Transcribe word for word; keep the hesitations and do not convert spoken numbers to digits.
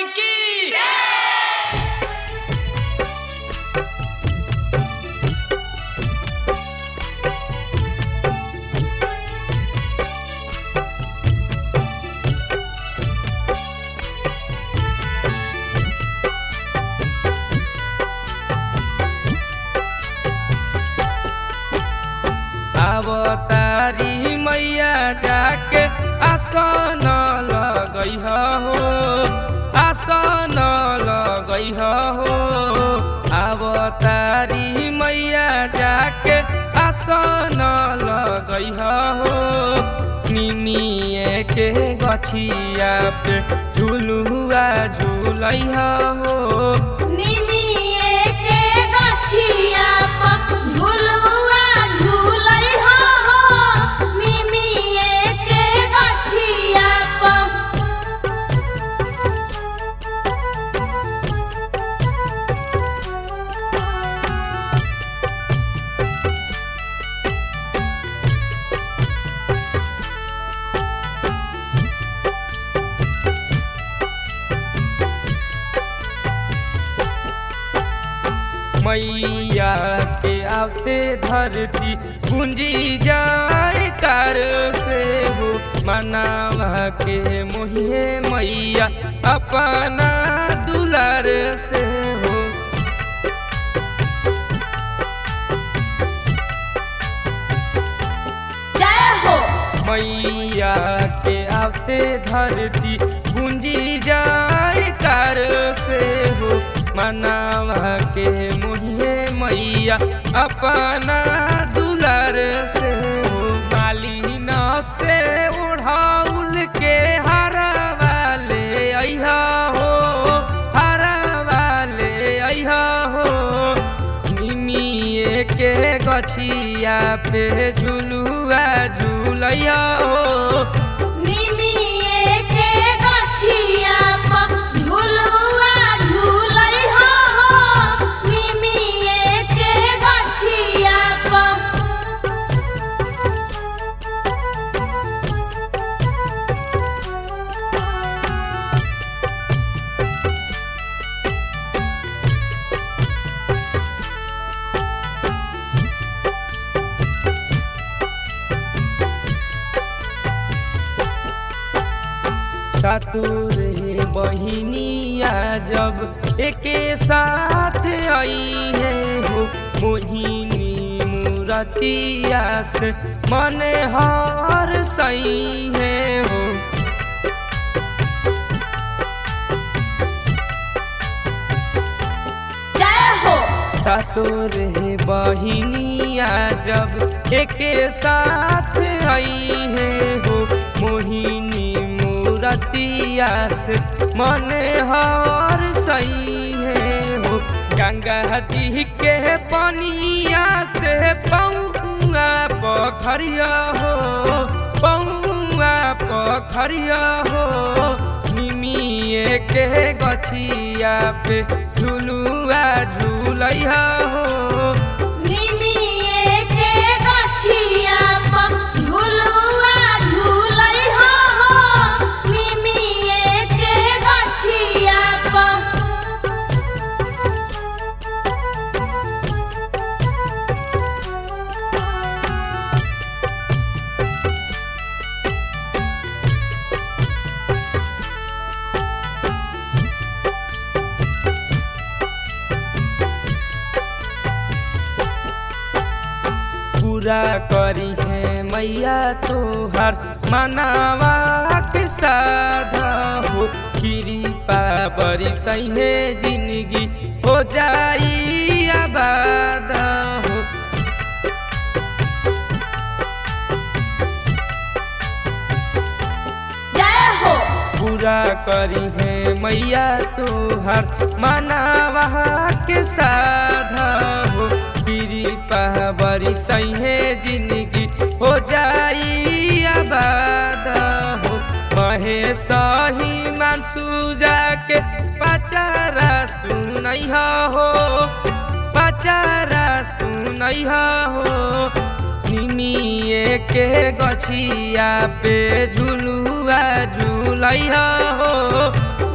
की अवतारी मैया जाके आसन लगई हो आसन लगई हो अवतारी मैया जाके आसन लगई हो निमिए के गछिया पे झुलुआ झुलई हो निमिए के गछिया पे झुलुआ झुलई हो निमिए के गछिया पे मैया के आते धरती गुंजी जाए कार से हो मनावा के मोहिए मैया अपना दुलार से हो जय हो मैया के आते धरती गुंजी जाए कार से हो मनावा के मोहिए मैया अपना दुलार से हो मालिन से उड़ाउल के हरा वाले अइहा हो हरा वाले अइहा हो निमिए के गछिया पे झुलुआ झुलैया हो निमिए के गछिया पे झुलुआ झुलई हो निमिए के गछिया पे सातुरे बहिनिया जब एके साथ आई है हो मोहिनी मूरतिया से मन हार सही है हो जय हो सातुरे बहिनिया जब एके साथ आई है हो मोहिनी रतिया से मन हार सही है हो गंगा दी के पनिया से पौआ पोखरिया हो पौआ पोखरिया हो निमिए के गछिया पे झुलुआ झुलैया हो निमिए के गछिया पे झुलुआ झुलई हो निमिए के गछिया पे पूरा करी है मैया तोहर मनावा के साधा हो कृपा बरी सही है जिंदगी हो जाई आबाद हो जय हो पूरा करी है मैया तोहर मनावा के साधा हो कृपा बरी सही है जिंदगी हो जाई आबाद हो महेश ही मानसू जाके पचारा सुनैहा हो पचारा सुनैहा हो निमिए के गछिया पे झुलुआ झुलैहा हो।